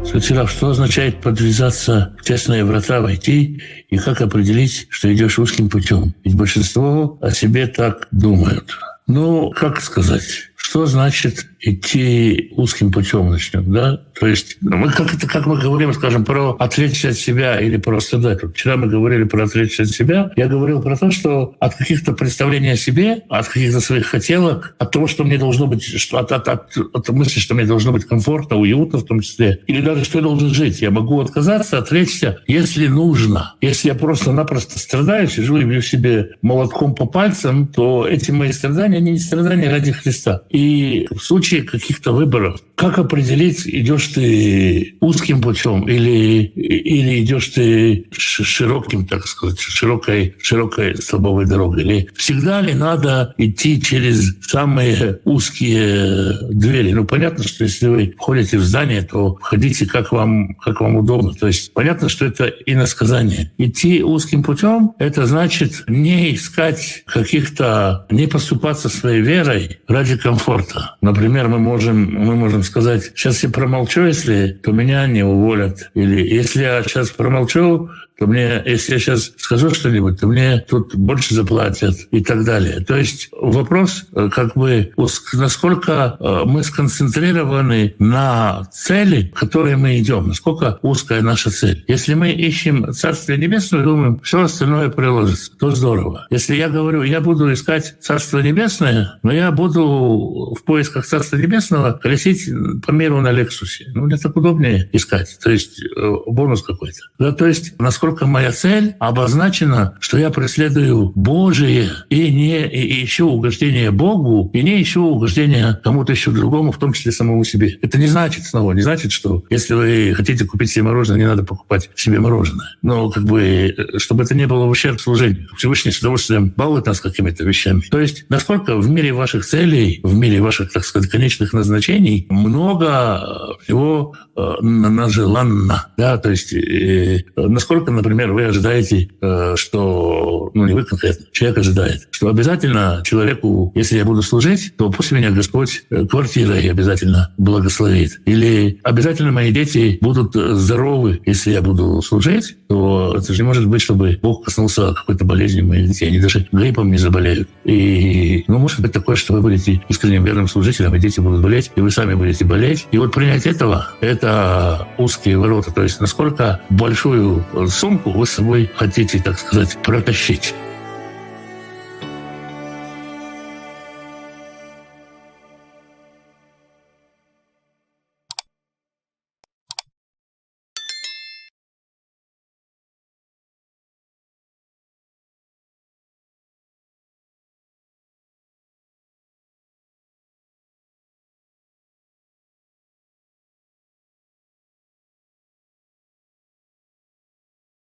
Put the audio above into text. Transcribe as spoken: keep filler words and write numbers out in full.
Святослав, что означает подвязаться в тесные врата войти и как определить, что идешь узким путем? Ведь большинство о себе так думают. Ну, как сказать, что значит идти узким путем начнем, да? То есть, ну, мы как это, как мы говорим, скажем, про отречься от себя или про стыдать. Вот вчера мы говорили про отречься от себя. Я говорил про то, что от каких-то представлений о себе, от каких-то своих хотелок, от того, что мне должно быть, что, от, от, от, от мысли, что мне должно быть комфортно, уютно в том числе, или даже что я должен жить. Я могу отказаться, отречься, если нужно. Если я просто-напросто страдаю, сижу и бью себе молотком по пальцам, то эти мои страдания, они не страдания ради Христа. И в случае каких-то выборов, как определить, идешь ты узким путем или, или идешь ты широким, так сказать, широкой, широкой столбовой дорогой? Или всегда ли надо идти через самые узкие двери? Ну, понятно, что если вы входите в здание, то входите как вам, как вам удобно. То есть понятно, что это иносказание. Идти узким путем — это значит не искать каких-то, не поступаться своей верой ради комфорта. Например, мы можем, мы можем сказать, сейчас я промолчу, если, то меня не уволят. Или если я сейчас промолчу, то мне, если я сейчас скажу что-нибудь, то мне тут больше заплатят и так далее. То есть вопрос, как бы, насколько мы сконцентрированы на цели, к которой мы идем, насколько узкая наша цель. Если мы ищем Царствие Небесное, думаем, все остальное приложится, то здорово. Если я говорю, я буду искать Царство Небесное, но я буду в поисках Царства Небесного колесить по миру на Лексусе. Ну, мне так удобнее искать. То есть бонус какой-то. Да, то есть насколько Насколько моя цель обозначена, что я преследую Божие и не и ищу угождения Богу, и не ищу угождения кому-то еще другому, в том числе самому себе. Это не значит, снова, не значит, что если вы хотите купить себе мороженое, не надо покупать себе мороженое. Но как бы, чтобы это не было в ущерб служению. Всевышний с удовольствием балует нас какими-то вещами. То есть, насколько в мире ваших целей, в мире ваших, так сказать, конечных назначений много всего э, нажеланно. Да? То есть, э, насколько, например, вы ожидаете, что, ну не вы конкретно, человек ожидает, что обязательно человеку, если я буду служить, то пусть меня Господь квартирой обязательно благословит. Или обязательно мои дети будут здоровы, если я буду служить, то это же не может быть, чтобы Бог коснулся какой-то болезни моих детей. Они даже гриппом не заболеют. И, ну, может быть такое, что вы будете искренним верным служителем, и дети будут болеть, и вы сами будете болеть. И вот принять этого — это узкие ворота. То есть насколько большую сумку вы с собой хотите, так сказать, протащить.